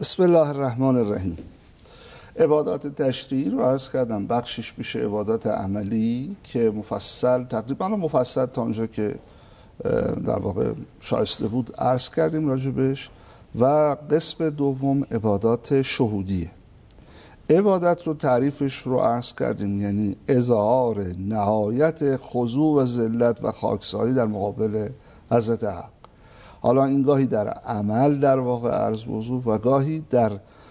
بسم الله الرحمن الرحیم. عبادات تشریعی رو عرض کردم، بخشش میشه عبادات عملی که مفصل، تقریبا مفصل تا اونجا که در واقع شایسته بود عرض کردیم راجبش، و قسم دوم عبادات شهودیه. عبادت رو تعریفش رو عرض کردیم، یعنی اظهار نهایت خضوع و ذلت و خاکساری در مقابل حضرت حق. حالا این گاهی در عمل در واقع عرض موضوع و گاهی در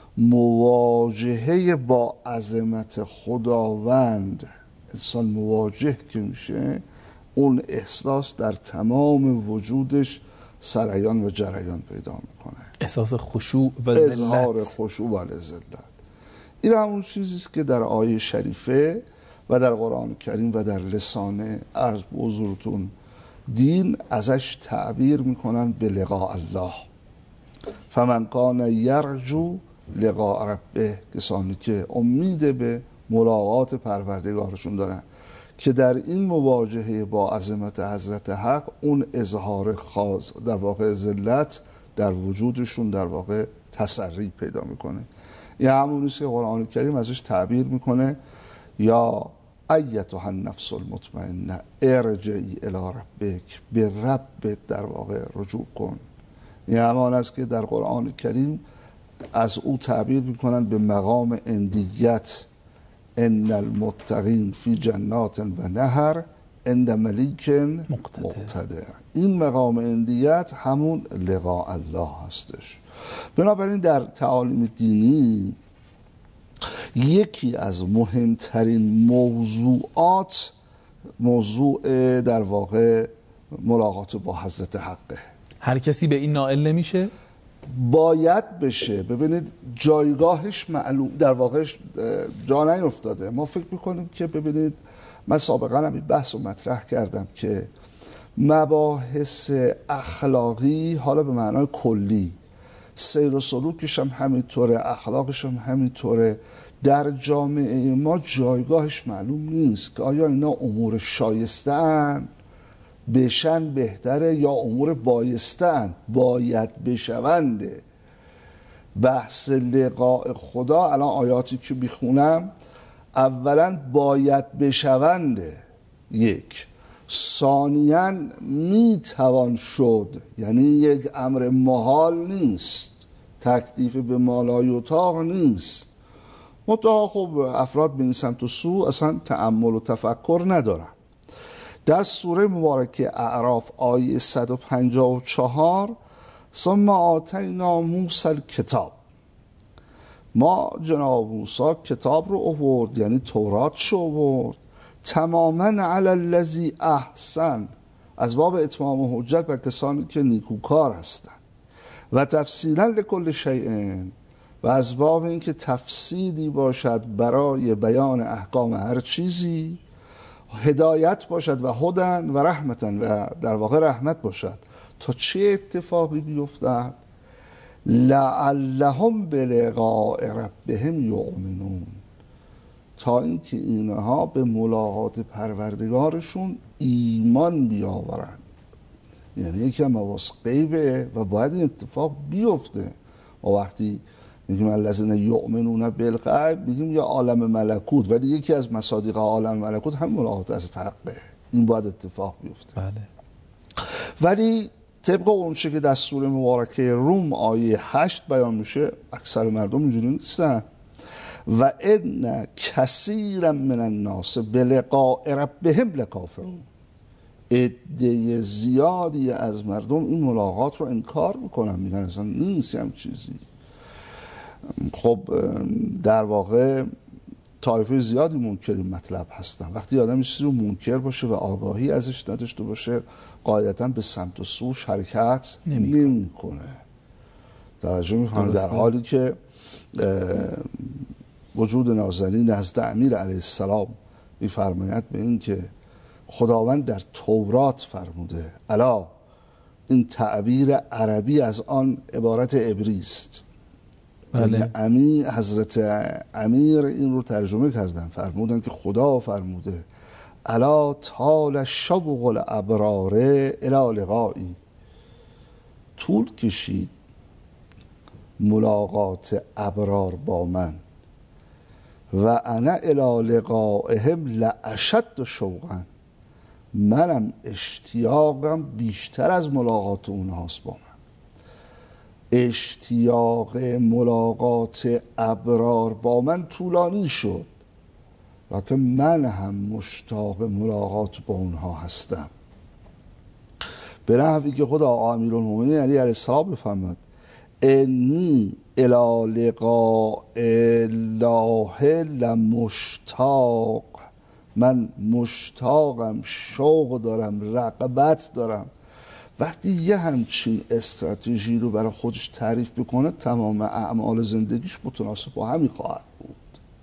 مواجهه با عظمت خداوند. انسان مواجه که میشه، اون احساس در تمام وجودش سریان و جریان پیدا میکنه، احساس خشوع و ذلت، اظهار خشوع و ذلت. این همون چیزی است که در آیه شریفه و در قرآن کریم و در لسان عرض به حضورتون دین ازش تعبیر میکنن به لقاء الله. فمن کان یرجو لقاء ربه، کسانی که امید به ملاقات پروردگارشون دارن، که در این مواجهه با عظمت حضرت حق اون اظهار خاص در واقع ذلت در وجودشون در واقع تسری پیدا میکنه. این همونیست که قرآن کریم ازش تعبیر میکنه یا ایتها النفس المطمئنه ارجعی الی ربک، به ربت در واقع رجوع کن. این همان است که در قرآن کریم از او تعبیر میکنند به مقام اندیت. ان المتقین فی جنات و نهر عند ملیک مقتدر. این مقام اندیت همون لقاء الله هستش. بنابراین در تعالیم دینی یکی از مهمترین موضوعات موضوع در واقع ملاقات با حضرت حقه. هر کسی به این نائل نمیشه؟ باید بشه. ببینید جایگاهش معلوم در واقعش جا نیفتاده. ما فکر میکنیم که ببینید، من سابقا هم این بحث رو مطرح کردم که مباحث اخلاقی، حالا به معنای کلی، سیر و سلوکش هم همینطوره، اخلاقش هم همینطوره، در جامعه ما جایگاهش معلوم نیست که آیا اینا امور شایسته‌اند بشن بهتره یا امور بایسته‌اند باید بشونده. بحث لقاء خدا الان آیاتی که میخونم اولا باید بشونده، یک. ثانیاً میتوان شد، یعنی یک امر محال نیست، تکلیف به مالای اتاق نیست. منتها خب افراد به این سمت و سو اصلا تأمل و تفکر ندارن. در سوره مبارکه اعراف آیه 154 ثم آتینا موسی الکتاب، ما جناب موسی کتاب رو آورد، یعنی تورات رو آورد، تماما علی الذی احسن، از باب اتمام حجت بر کسانی که نیکوکار هستند، و تفصیلا لکل شیء، و از باب اینکه تفصیلی باشد برای بیان احکام هر چیزی، هدایت باشد و هدن و رحمتن، و در واقع رحمت باشد. تا چه اتفاقی بیفتد؟ لعلهم بلقاء ربهم یؤمنون، تا اینکه اینها به ملاقات پروردگارشون ایمان بیاورند. یعنی یکی هم مواس غیبه و باید این اتفاق بیفته. و وقتی میگیم الذین یؤمنون بالغیب میگیم یا عالم ملکوت، ولی یکی از مصادیق عالم ملکوت هم ملاقات از حقه. این باید اتفاق بیفته. بله. ولی طبق اون چه که در سوره مبارکه روم آیه 8 بیان میشه، اکثر مردم اینجوری نیستن. و ان کثیرا من الناس بلقاء ربهم لکافرون، عده زیادی از مردم این ملاقات رو انکار میکنن، میگن اصلا نیست هم چیزی. خب در واقع طایفه زیادی منکر مطلب هستن. وقتی آدم چیزی رو منکر باشه و آگاهی ازش نداشته باشه، قاعدتا به سمت و سوش حرکت نمیکنه. توجه می‌فرمایید؟ در حالی که وجود نازنین نزد امیر علیه السلام می‌فرماید به این که خداوند در تورات فرموده، الا این تعبیر عربی از آن عبارت عبری است. بله. حضرت امیر این رو ترجمه کردن، فرمودن که خدا فرموده الا طال شوق الابرار الی لقایی، طول کشید ملاقات ابرار با من و انا الی لقائهم لاشد شوقا، منم اشتیاقم بیشتر از ملاقات اونهاست با من. اشتیاق ملاقات ابرار با من طولانی شد، لکن من هم مشتاق ملاقات با اونها هستم. به نحوی که خود آقا امیرالمومنین علی علیه السلام بفرماد انی الی لقاء الله لمشتاق، من مشتاقم، شوق دارم، رغبت دارم. وقتی یه همچین استراتژی رو برای خودش تعریف بکنه، تمام اعمال زندگیش متناسب با همین خواهد بود.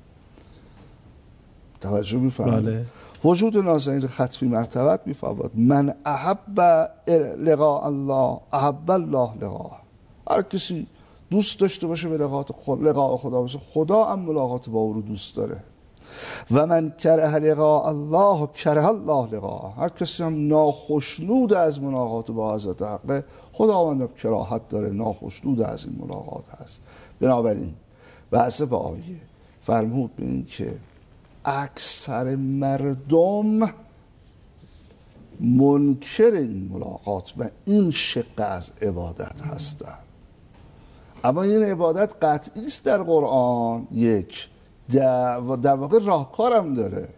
توجه می‌فرمایید؟ بله. وجود نازنین ختمی مرتبت می‌فرماد من احب لقاء الله احب الله لقاء. هر کسی دوست داشته باشه به لقاء خدا باشه، خدا هم ملاقات با او رو دوست داره. و من کره لقاء الله کره الله لقاء. هر کسی هم ناخشنود از ملاقات با حضرت حق، خداوند هم کراهت داره، ناخشنود از این ملاقات هست. بنابراین واسه به آیه فرمود به این که اکثر مردم منکر این ملاقات و این شق از عبادت هستند. اما این عبادت قطعی است در قرآن. یک در واقع راهکارم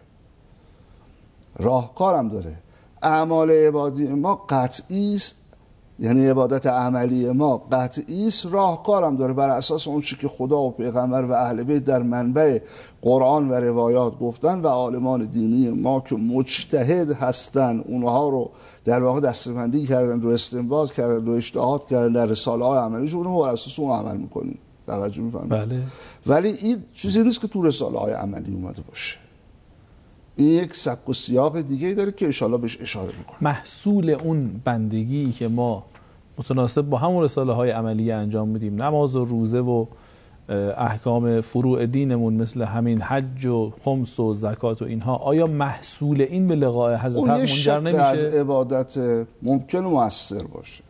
داره. اعمال عبادی ما قطعی است، یعنی عبادت عملی ما قطعی است، راهکارم داره بر اساس اون چیزی که خدا و پیغمبر و اهل بیت در منبع قرآن و روایات گفتن و عالمان دینی ما که مجتهد هستن، اونها رو در واقع دسته‌بندی کردن، رو استنباط کردن، رو اجتهاد کردن در رساله های عملیشون، رو بر اساس اون عمل میکنیم. توجه می‌فرمایید؟ بله. ولی این چیزی نیست که تو رساله های عملی اومده باشه. این یک سبک و سیاق دیگه داره که انشالله بهش اشاره میکنه. محصول اون بندگی که ما متناسب با همون رساله های عملی انجام میدیم، نماز و روزه و احکام فروع دینمون مثل همین حج و خمس و زکات و اینها، آیا محصول این به لقاء حضرت حق منجر نمیشه؟ از عبادت ممکنه مؤثر باشه،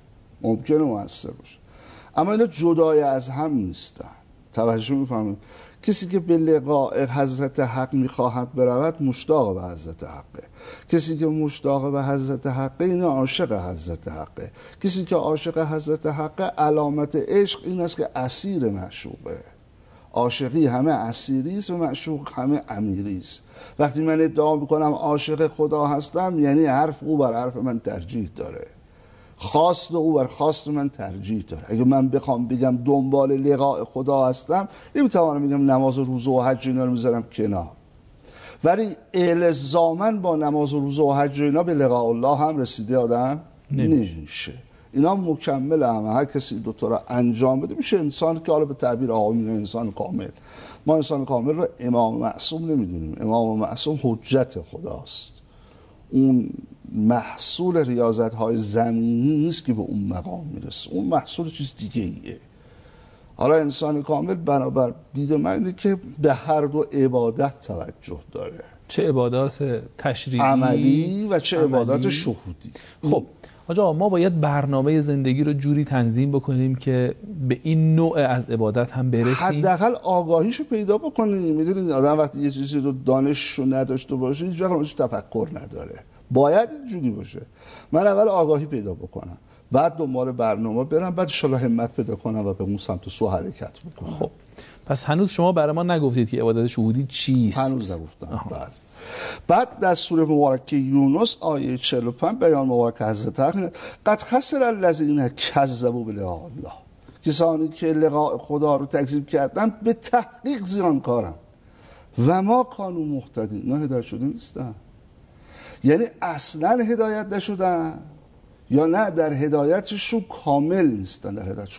اما اینا جدای از هم نیستن. توجه میفهمید؟ کسی که به لقاء حضرت حق میخواهد برود مشتاق به حضرت حقه. کسی که مشتاق به حضرت حقه این عاشق حضرت حقه. کسی که عاشق حضرت حقه علامت عشق این است که اسیر معشوقه. عاشقی همه اسیری است و معشوق همه امیری است. وقتی من ادعا میکنم عاشق خدا هستم، یعنی حرف او بر حرف من ترجیح داره، خواست او بر خواست من ترجیح داره. اگه من بخوام بگم دنبال لقاء خدا هستم، نمیتوانم بگم نماز و روزه و حج اینا رو میذارم کنار، ولی الزاماً با نماز و روزه و حج اینا به لقاء الله هم رسیده آدم نمیشه. اینا مکمل همه. هر کسی دوتا رو انجام بده میشه انسان که حالا به تعبیر آقایون انسان کامل. ما انسان کامل رو امام معصوم نمیدونیم. امام معصوم حجت خداست. اون محصول ریاضت های زمینی نیست که به اون مقام میرسه، اون محصول چیز دیگه ایه. حالا انسان کامل بنابر دید من اینه که به هر دو عبادت توجه داره، چه عبادات تشریعی عملی و چه عبادات شهودی. خب آقا ما باید برنامه زندگی رو جوری تنظیم بکنیم که به این نوع از عبادت هم برسیم، حداقل آگاهیشو پیدا بکنیم. میدونید آدم وقتی یه چیزی رو دانششو نداشته باشه هیچ وقت ازش تفکر نداره. باید اینجوری باشه. من اول آگاهی پیدا بکنم، بعد دنبال برنامه برم، بعد ان شاءالله همت پیدا کنم و به اون سمت و سو حرکت بکنم. خب پس هنوز شما برای ما نگفتید که عبادت شهودی چیست؟ هنوز نگفتم. بله. بعد در سوره مبارکه یونس آیه 45 بیان مبارک حضرت حق قد خسر الذین کذبوا بلقاء الله، کسانی که لقاء خدا رو تکذیب کردن به تحقیق زیانکارن و ما کانوا مهتدین، اینا هدایت شده نیستن. یعنی اصلا هدایت نشدن یا نه در هدایتشون کامل نیستن،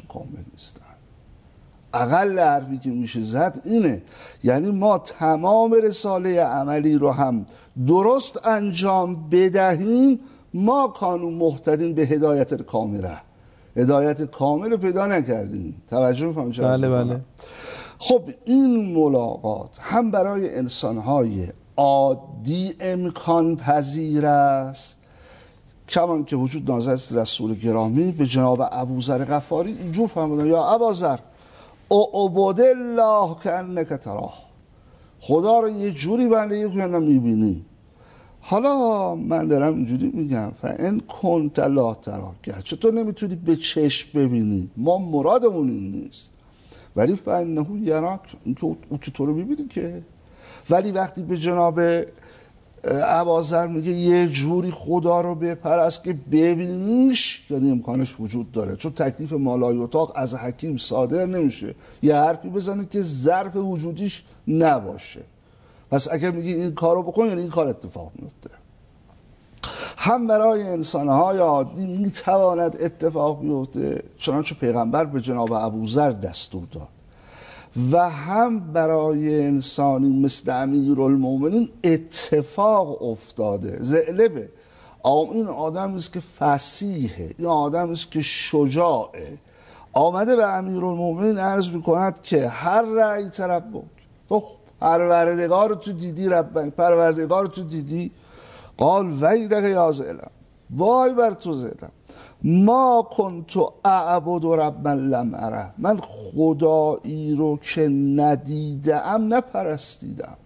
اقل حرفی که میشه زد اینه. یعنی ما تمام رساله عملی رو هم درست انجام بدهیم، ما کانوا مهتدین به هدایت کامله، هدایت کامل رو پیدا نکردیم. توجه می‌فرمایید؟ بله. خب این ملاقات هم برای انسان‌های عادی امکان پذیر است، کمان که وجود نازل است رسول گرامی به جناب ابوذر غفاری اینجور فرمودن یا اباذر اعبد الله کانک تراه، خدا رو یه جوری بندگی کن میبینی. حالا من دارم اینجوری میگم فان کنت لا تراه، گرچه تو نمیتونی به چشم ببینی، ما مرادمون این نیست، ولی فانه یراک، او که تو رو میبینی که. ولی وقتی به جناب ابوذر میگه یه جوری خدا رو بپرست که ببینیش، یعنی امکانش وجود داره، چون تکلیف مالایاتاق از حکیم صادر نمیشه یه حرفی بزنه که ظرف وجودیش نباشه. پس اگر میگی این کار رو بکن، یعنی این کار اتفاق میفته. هم برای انسانهای عادی میتواند اتفاق بیفته، چنانچه پیغمبر به جناب ابوذر دستور داد، و هم برای انسانی مثل امیرالمومنین اتفاق افتاده. زعلبه این آدم است که فصیحه، این آدم است که شجاعه، آمده به امیرالمومنین عرض میکند که هر رأی ربک، تو پروردگار تو دیدی؟ ربک، پروردگار تو دیدی؟ قال ویلک یا زعلم، وای بر تو زعلم، ما کنت اعبد ربا لم اره، من خدایی رو که ندیدم نپرستیدم.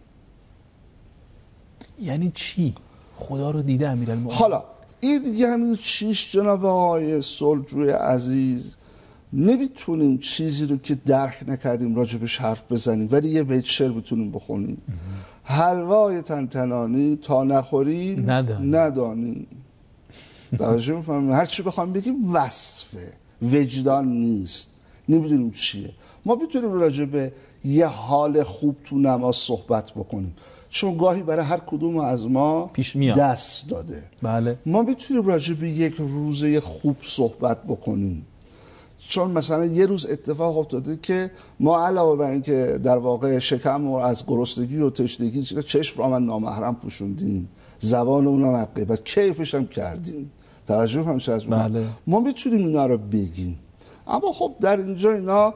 یعنی چی؟ خدا رو دیده امیرالمومنین؟ حالا این یعنی چیش جناب آقای صلحجوی عزیز؟ نمیتونیم چیزی رو که درک نکردیم راجبش حرف بزنیم، ولی یه بیت شعر بتونیم بخونیم: حلوای تنتنانی تا نخوریم ندانیم. توجه می‌فهمیم؟ هر چی بخوایم بگیم وصفه، وجدان نیست، نمیدونیم چیه. ما میتونیم راجع به یه حال خوب تو نماز صحبت بکنیم، چون گاهی برای هر کدوم از ما پیش میاد دست داده. بله. ما میتونیم راجع به یک روزه خوب صحبت بکنیم، چون مثلا یه روز اتفاق افتاده که ما علاوه بر این که در واقع شکم رو از گرسنگی و تشنگی چشم رو من نامحرم پوشوندیم، زبان اونم عقیبت کیفش هم کردیم. توجه همیشه از بله. ما میتونیم اینا رو بگیم، اما خب در اینجا اینا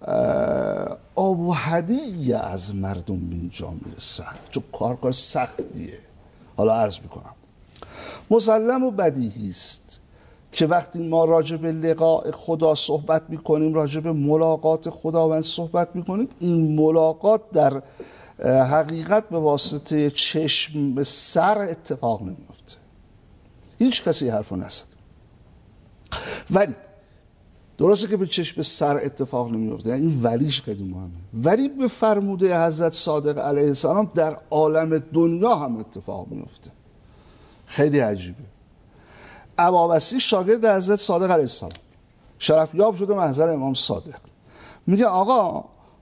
آب و هدیه از مردم به اینجا میرسن، چون کار سختیه. حالا عرض میکنم مسلم و بدیهی است که وقتی ما راجع به لقاء خدا صحبت میکنیم، راجع به ملاقات خداوند صحبت میکنیم، این ملاقات در حقیقت به واسطه چشم به سر اتفاق نمیفته. هیچ کسی حرفو نزد، ولی درسته که به چشم سر اتفاق نمیفته، یعنی این ولیش خیلی مهمه، ولی به فرموده حضرت صادق علیه السلام در عالم دنیا هم اتفاق میفته. خیلی عجیبه. ابابسی شاگرد حضرت صادق علیه السلام شرفیاب شده محضر امام صادق، میگه آقا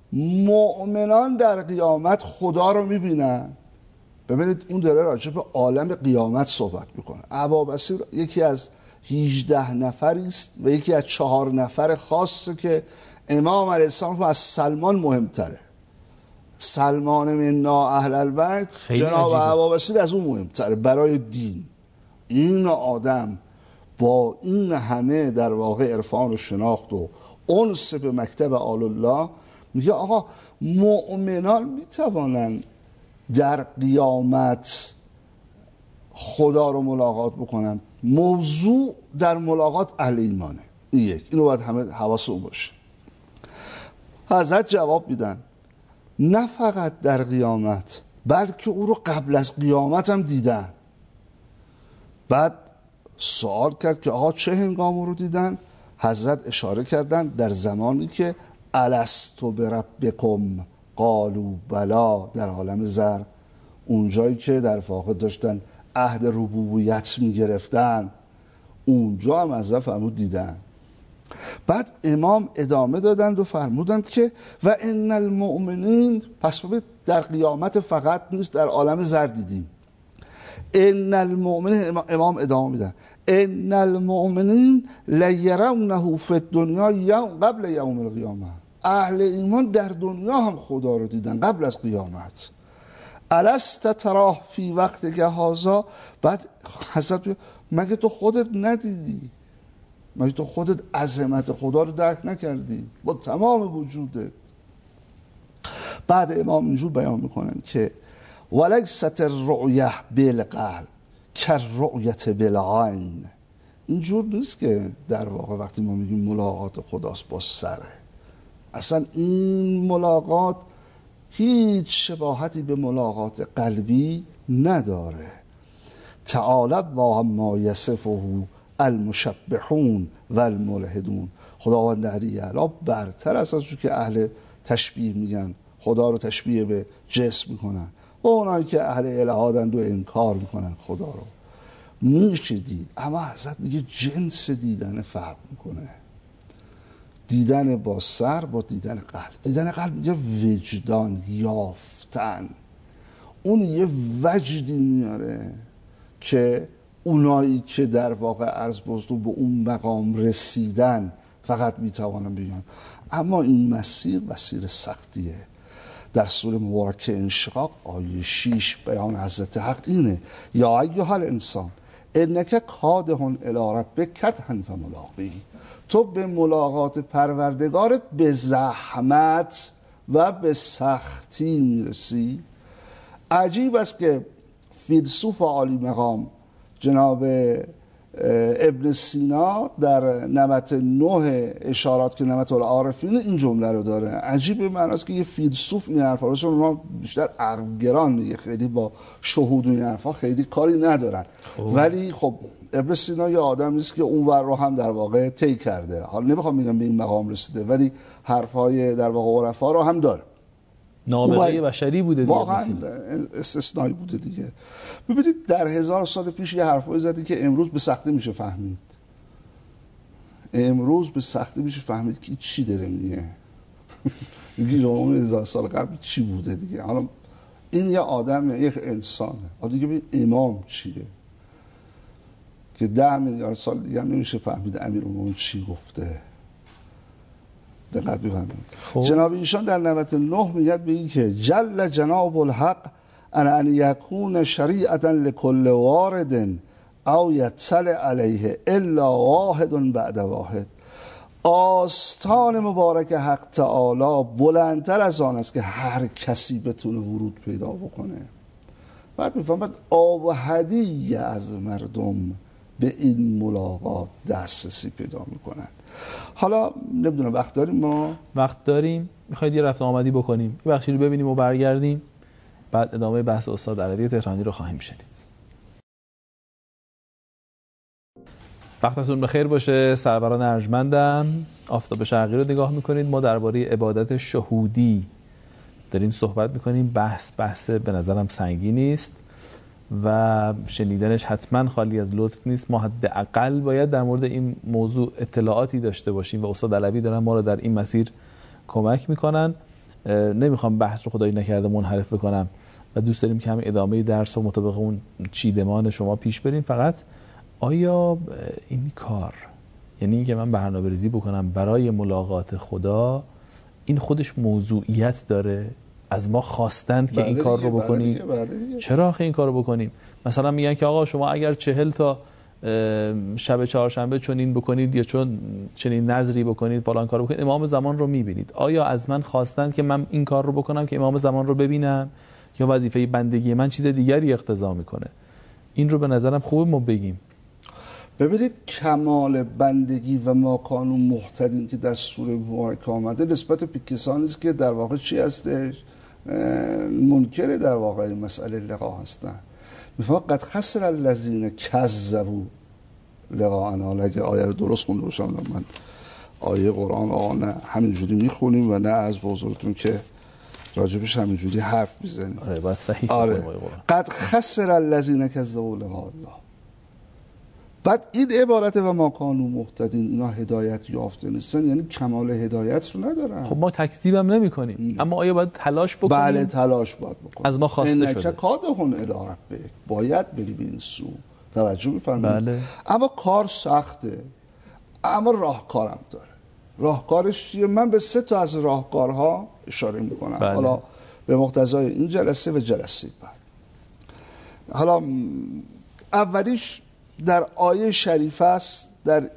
مؤمنان در قیامت خدا رو میبینن. ببینید اون داره راجع به عالم قیامت صحبت میکنه. ابابسی یکی از 18 نفری است و یکی از 4 نفر خاصه که امام علیه السلام از سلمان مهمتره. سلمان منا اهل البیت، جناب ابابسی از اون مهمتره برای دین. این آدم با این همه در واقع عرفان و شناخت و انس به مکتب آل الله میگه آقا مؤمنان میتوانن در قیامت خدا رو ملاقات بکنن. موضوع در ملاقات اهل ایمانه. این یک، اینو باید همه حواسمون باشه. حضرت جواب میدن نه فقط در قیامت، بلکه او رو قبل از قیامت هم دیدن. بعد سوال کرد که آقا چه هنگام رو دیدن؟ حضرت اشاره کردن در زمانی که الستو بربکم قالوا بلا، در عالم زر، اونجایی که در واقع داشتن عهد ربوبیت میگرفتن، اونجا هم حضرت فرمود دیدن. بعد امام ادامه دادند و فرمودند که و ان المؤمنین، پس ببین در قیامت فقط نیست، در عالم زر دیدیم. ان المؤمنین، امام ادامه میدن ان المؤمنین لیرونه فی الدنیا قبل یوم القیامه، اهل ایمان در دنیا هم خدا رو دیدن قبل از قیامت. الست تراه فی وقت که هازا، بعد حضرت مگه تو خودت ندیدی؟ مگه تو خودت عظمت خدا رو درک نکردی با تمام وجودت؟ بعد امام اینجور بیان میکنن که ولیست الرؤیه بالقلب کالرؤیه بالعین. اینجور نیست که در واقع وقتی ما میگیم ملاقات خداست با سره. اصلا این ملاقات هیچ شباهتی به ملاقات قلبی نداره. تعالی الله ما یصفه المشبحون و الملحدون. خداوند علی اعلی برتر از چون که اهل تشبیه میگن، خدا رو تشبیه به جسم میکنن، و اونایی که اهل الهادند و انکار میکنن خدا رو. میشه دید، اما حضرت میگه جنس دیدن فرق میکنه. دیدن با سر با دیدن قلب. دیدن قلب میگه وجدان، یافتن. اون یه وجدی میاره که اونایی که در واقع عرض بزرگ به اون مقام رسیدن فقط میتوانن بگن. اما این مسیر سختیه. در سوره مبارکه انشقاق آیه 6 بیان حضرت حق اینه: یا ایها الانسان انک کادح الی ربک کدحا فملاقیه. تو به ملاقات پروردگارت به زحمت و به سختی میرسی. عجیب است که فیلسوف عالی مقام جناب ابن سینا در نمط 9 اشارات که نمط العارفین این جمله رو داره. عجیب به معناست که یه فیلسوف این حرفا رو، چون اونا بیشتر عقلگران، خیلی با شهود و این حرفا خیلی کاری ندارن. ولی خب ابن سینا یه آدم نیست که اون ور رو هم در واقع طی کرده. حالا نمیخوام بگم به این مقام رسیده، ولی حرفای در واقع عرفا رو هم داره. نابغه بشری بوده دیگه، واقعا استثنایی بوده دیگه. ببینید در 1000 سال پیش یه حرفایی زدی که امروز به سختی میشه فهمید. امروز به سختی میشه فهمید که چی داره میگه. میگه جامعه 1000 سال قبل چی بوده دیگه. حالا این یه آدمه، یک انسانه. حالا دیگه ببین امام چیه که 10 میلیارد سال دیگه هم نمیشه فهمید امیرالمومنین چی گفته. دقت بفرمایید. جناب ایشان در نمط 9 میگه به این که جل جناب الحق ان یکون شریعتا لکل وارد او یطلع علیه الا واحد بعد واحد. آستان مبارک حق تعالی بلندتر از آن است که هر کسی بتونه ورود پیدا بکنه. بعد میفهمید آب و هدیه از مردم به این ملاقات دسترسی پیدا میکنن. حالا نمیدونم وقت داریم؟ ما وقت داریم. میخواید یه رفت آمدی بکنیم، یه بخشی رو ببینیم و برگردیم، بعد ادامه بحث استاد عربی تهرانی رو خواهیم شنید. وقتتون بخیر باشه. سروران ارجمندم، آفتاب شرقی رو نگاه میکنید. ما درباره عبادت شهودی داریم صحبت میکنیم. بحث به نظرم سنگینی است و شنیدنش حتما خالی از لطف نیست. ما حداقل باید در مورد این موضوع اطلاعاتی داشته باشیم و استاد علوی دارن ما رو در این مسیر کمک میکنن. نمیخوام بحث رو خدایی نکرده منحرف بکنم و دوست داریم که همین ادامه درس و مطابق اون چیدمان شما پیش بریم. فقط آیا این کار، یعنی اینکه من برنامه‌ریزی بکنم برای ملاقات خدا، این خودش موضوعیت داره؟ از ما خواستند که این کار رو بکنیم. چرا آخه این کار رو بکنیم؟ مثلا میگن که آقا شما اگر 40 تا شب چهارشنبه چنین بکنید یا چون چنین نظری بکنید، فلان کار بکنید، امام زمان رو میبینید. آیا از من خواستند که من این کار رو بکنم که امام زمان رو ببینم، یا وظیفه بندگی من چیز دیگری اقتضا میکنه؟ این رو به نظرم خوبه ما بگیم. ببینید کمال بندگی و ما کانوا مهتدین که در سوره مبارکه آمده نسبت به کسانی است که در واقع چی هستش؟ منکر در واقع مسئله لقا هستن. میفهمم قد خسر الذین کذبوا لقاءنا. اگه آیه رو درست خونده باشم، من آیه قرآن آقا نه همینجوری میخونیم و نه از بزرگتون که راجبش همینجوری حرف میزنیم. آره باید صحیح. آره. قد خسر الذین کذبوا لقاء الله. بعد این عبارت و ما کانوا مهتدین، اینا هدایت یافته نیستن، یعنی کمال هدایت رو ندارن. خب ما تکذیبم نمی کنیم، اما آیا باید تلاش بکنیم؟ بله تلاش باید بکنیم. از ما خواسته شده. کادح الی ربک، باید بری به این سو. توجه بفرمایید. بله. اما کار سخته، اما راهکارم داره. راهکارش چیه؟ من به 3 تا از راهکارها اشاره میکنم. بله. حالا به مقتضای این جلسه و جلسه بعد. حالا اولیش در آیه شریفه است، در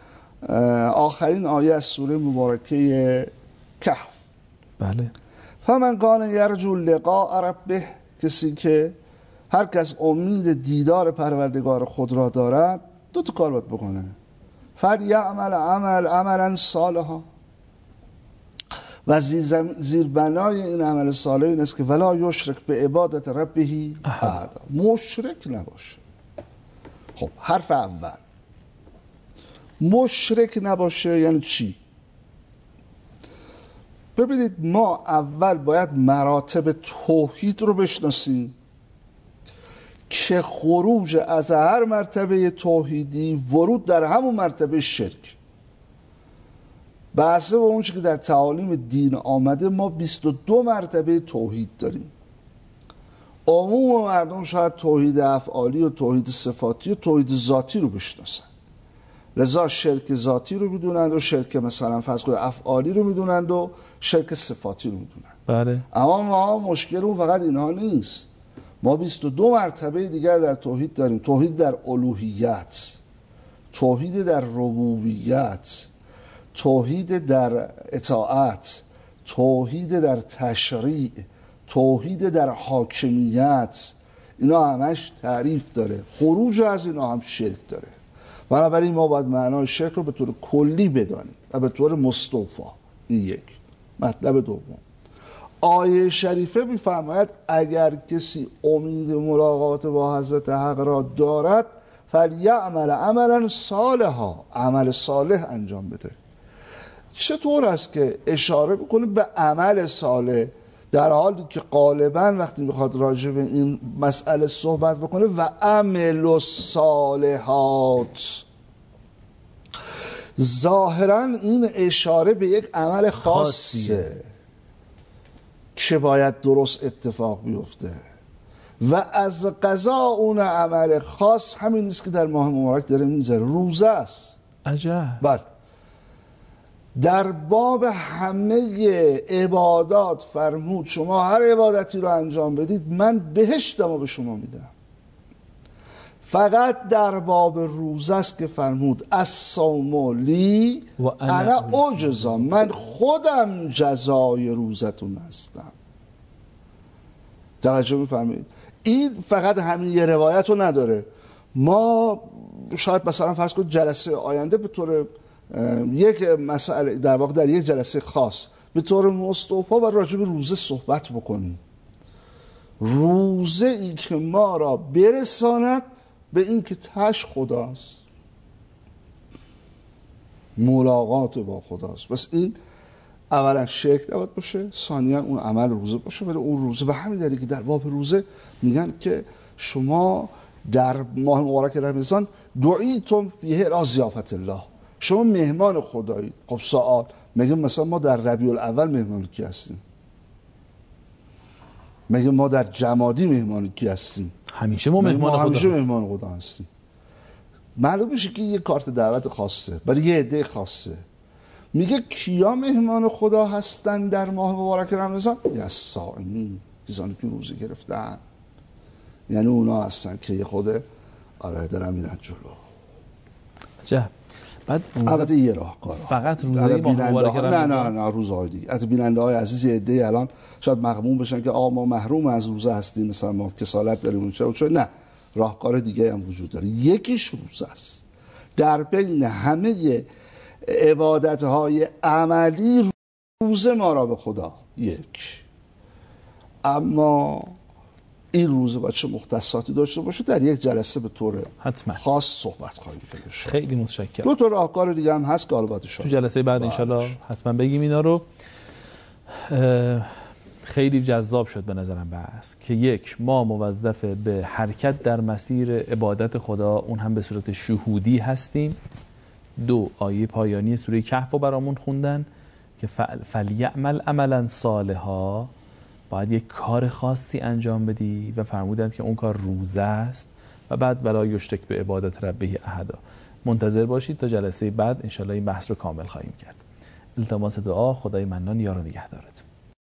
آخرین آیه از سوره مبارکه کهف. بله. فمن کان یرجو لقاء ربه، کسی که هر کس امید دیدار پروردگار خود را دارد 2 تا کار باید بکنه. فلیعمل عملا صالحا و زیربنای این عمل صالح این است که ولا یشرک به عبادت ربه احدا، مشرک نباشه. خب حرف اول مشرک نباشه یعنی چی؟ ببینید ما اول باید مراتب توحید رو بشناسیم که خروج از هر مرتبه توحیدی ورود در همون مرتبه شرک. بحثه و اون چی که در تعالیم دین آمده ما 22 مرتبه توحید داریم. عموم مردم شاید توحید افعالی و توحید صفاتی و توحید ذاتی رو بشناسن، لذا شرک ذاتی رو میدونند و شرک مثلا فرض کنید افعالی رو میدونند و شرک صفاتی رو میدونند. بله. اما ما مشکلمون فقط اینها نیست، ما 22 مرتبه دیگر در توحید داریم. توحید در الوهیت، توحید در ربوبیت، توحید در اطاعت، توحید در تشریع، توحید در حاکمیت. اینا همش تعریف داره. خروج از اینا هم شرک داره. بنابراین ما باید معنای شرک رو به طور کلی بدانیم و به طور مستوفا. این یک. مطلب دوم، آیه شریفه می‌فرماید اگر کسی امید ملاقات با حضرت حق را دارد فلیعمل عملا صالحا، عمل صالح انجام بده. چطور است که اشاره بکنه به عمل صالح در حالی که غالبا وقتی میخواد راجع به این مسئله صحبت بکنه و عمل الصالحات، ظاهرا این اشاره به یک عمل خاصه که باید درست اتفاق بیفته و از قضا اون عمل خاص همین است که در ماه مبارک داره میذاره، روزه است. عجب. بله. در باب همه عبادات فرمود شما هر عبادتی رو انجام بدید من بهشتمو به شما میدم. فقط در باب روزه است که فرمود الصوم لی و انا اجزا، من خودم جزای روزتون هستم. توجه می‌فرمایید؟ این فقط همین یه روایت رو نداره. ما شاید مثلا فرض کنید جلسه آینده به طور یک مسئله در واقع در یک جلسه خاص به طور مستوفا و راجع به روزه صحبت بکنیم. روزه ای که ما را برساند به این که تش خداست، ملاقات با خداست. بس این اولا شرک نباید باشه، ثانیا اون عمل روزه باشه. ولی اون روزه به همین دلیل که در باب روزه میگن که شما در ماه مبارک رمضان دعیتم فیه الی ضیافت الله، شما مهمان خدایید. خب سوال، میگم مثلا ما در ربیع الاول مهمان کی هستیم؟ میگم ما در جمادی مهمان کی هستیم؟ همیشه ما مهمان خدا همیشه مهمان خدا هستیم. معلوم میشه که یه کارت دعوت خاصه برای یه عده خاصه. میگه کیا مهمان خدا هستن در ماه مبارک رمضان؟ یا صائمین، کسانی که روزه گرفتن، یعنی اونا هستن که یه خود آره دارن میرن جلو. عجب. بعد البته یه راهکار فقط روزه ماه مبارک رمضان؟ نه روزهای دیگه. از بیننده های عزیز عده الان شاید مغموم بشن که آقا ما محروم از روزه هستیم، مثلا ما کسالت داریم چه. نه، راهکار دیگه هم وجود داره. یکیش روزه است. در بین همه عبادت های عملی روزه ما را به خدا یک. اما این روزه باید چه مختصاتی داشته باشه در یک جلسه به طور حتما خاص صحبت خواهیم کرد. خیلی متشکرم. دو تا راهکار دیگه هم هست که البته تو جلسه بعد انشالله حتما بگیم اینا رو. خیلی جذاب شد به نظرم بحث که یک، ما موظف به حرکت در مسیر عبادت خدا اون هم به صورت شهودی هستیم. دو، آیه پایانی سوره کهف رو برامون خوندن که فلیعمل عملا صالحا، باید یک کار خاصی انجام بدی و فرمودند که اون کار روزه است و بعد ولا یشرک به عبادت ربه احدا. منتظر باشید تا جلسه بعد انشالله این بحث رو کامل خواهیم کرد. التماس دعا، خدای منان یار و نگهدارتون.